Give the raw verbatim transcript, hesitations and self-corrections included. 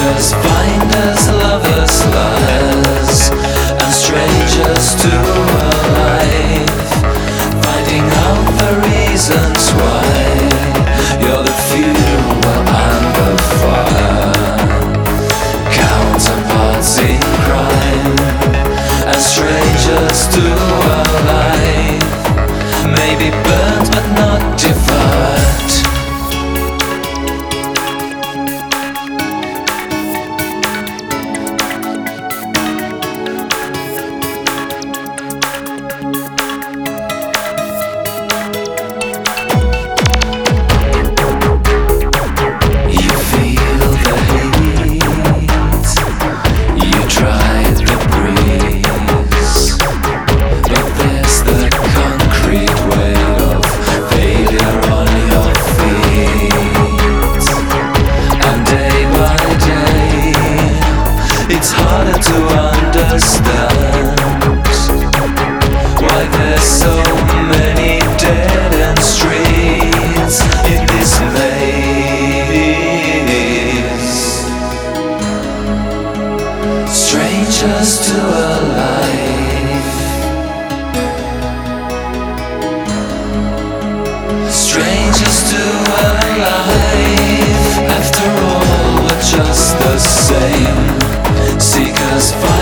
Seekers, finders, lovers, liars, and strangers to a life, finding out the reasons why you're the fuel and the fire, counterparts in crime, and strangers to a life, maybe burnt but not devoured. It's harder to understand why there's so many dead-end streets in this maze. Strangers to a life, strangers to a life. After all, we're just the same. Seekers,